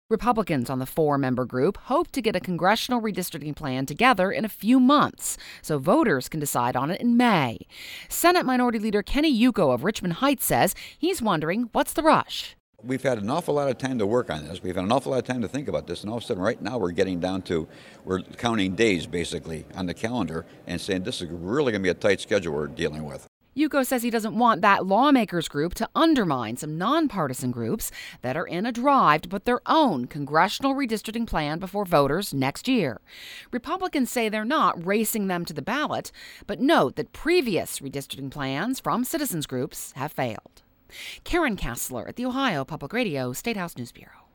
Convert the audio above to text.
Republicans on the four-member group hope to get a congressional redistricting plan together in a few months so voters can decide on it in May. Senate Minority Leader Kenny Yuko of Richmond Heights says he's wondering what's the rush. We've had an awful lot of time to work on this. We've had an awful lot of time to think about this. And all of a sudden, right now, we're counting days, basically, on the calendar and saying this is really going to be a tight schedule we're dealing with. Yuko says he doesn't want that lawmakers group to undermine some nonpartisan groups that are in a drive to put their own congressional redistricting plan before voters next year. Republicans say they're not racing them to the ballot, but note that previous redistricting plans from citizens groups have failed. Karen Kassler at the Ohio Public Radio State House News Bureau.